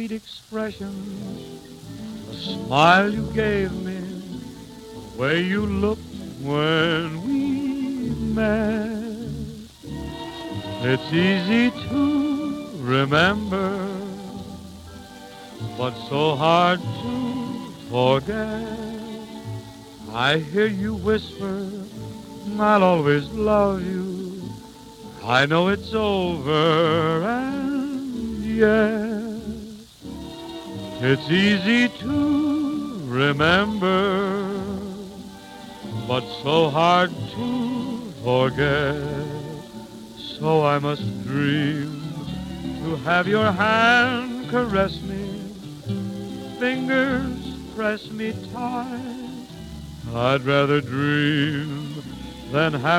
sweet expressions, the smile you gave me, the way you looked when we met. It's easy to remember, but so hard to forget. I hear you whisper, I'll always love you. I know it's over, and yet it's easy to remember, but so hard to forget. So I must dream to have your hand caress me, fingers press me tight. I'd rather dream than have